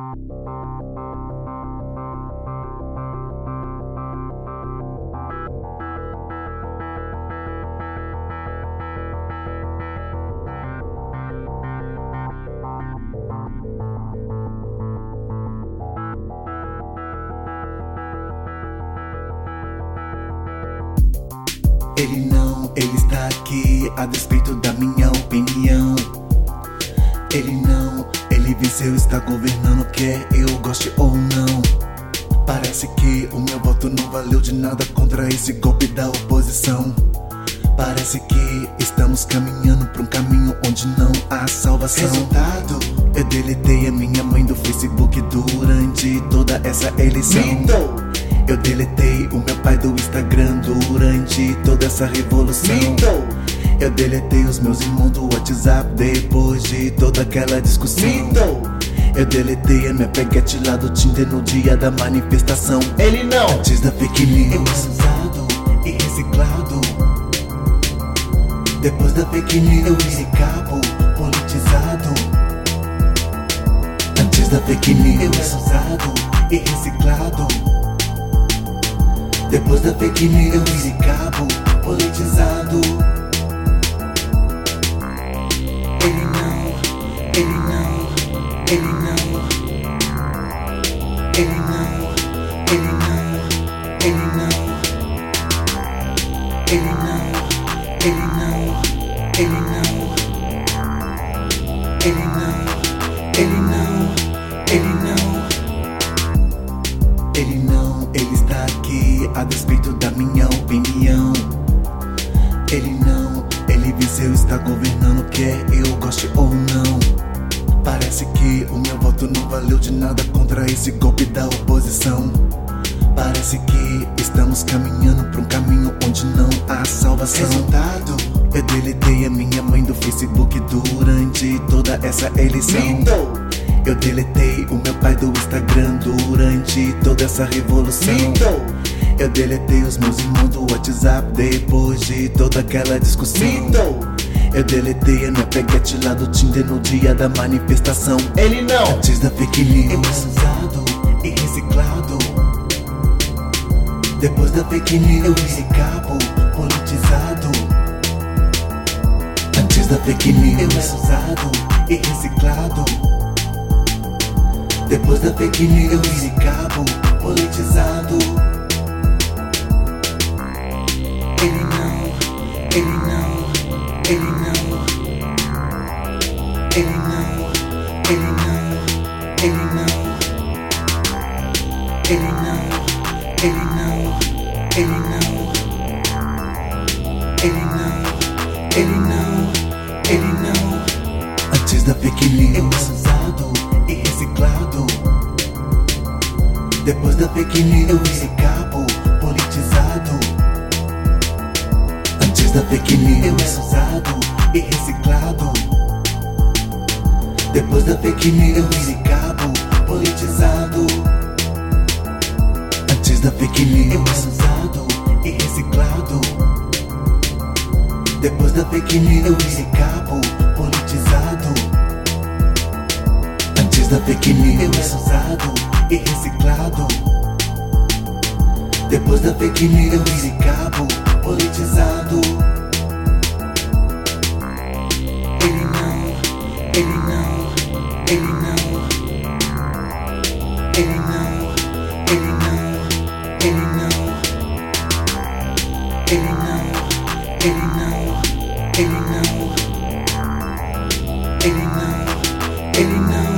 Ele está aqui a despeito da minha opinião. Ele venceu, está governando, quer eu goste ou não. Parece que o meu voto não valeu de nada contra esse golpe da oposição. Parece que estamos caminhando pra um caminho onde não há salvação. Resultado, eu deletei a minha mãe do Facebook durante toda essa eleição. Eu deletei o meu pai do Instagram durante toda essa revolução. Eu deletei os meus irmãos do WhatsApp depois de toda aquela discussão. Eu deletei a minha peguete lá do Tinder no dia da manifestação. Ele não. Antes da fake news, eu era usado e reciclado. Depois da fake news, eu virei cabo politizado. Antes da fake news, eu era usado e reciclado. Depois da fake news, eu virei cabo politizado. Ele não, ele não, ele não, ele não, ele não, ele não, ele não, ele não, ele não, ele não, ele não, ele não. Ele está aqui a despeito da minha opinião. Ele venceu, está governando, quer eu goste ou não. Parece que o meu voto não valeu de nada contra esse golpe da oposição. Parece que estamos caminhando pra um caminho onde não há salvação. Resultado, eu deletei a minha mãe do Facebook durante toda essa eleição. Eu deletei o meu pai do Instagram durante toda essa revolução. Eu deletei os meus irmãos do WhatsApp depois de toda aquela discussão. Eu deletei a minha peguete lá do Tinder no dia da manifestação. Ele não. Antes da fake news, eu era usado e reciclado. Depois da fake news, eu virei cabo politizado. Antes da fake news, eu era usado e reciclado. Depois da fake news, eu virei cabo politizado. Ele não, ele não, ele não, ele não, ele não, ele não, ele não, ele não, ele não, ele não, ele não, ele não. Antes da fake news, eu era usado e reciclado. Depois da fake news, eu virei cabo politizado. Antes da fake news, eu era usado e reciclado. Depois da fake news, eu virei cabo politizado. Antes da fake news, eu era usado e reciclado. Depois da fake news, eu virei cabo politizado. Antes da fake news, eu era usado e reciclado. Depois da fake news, eu virei cabo politizado. Ele não, ele não, ele não, ele não, ele não, ele não, ele não, ele não, ele não, ele não, ele não.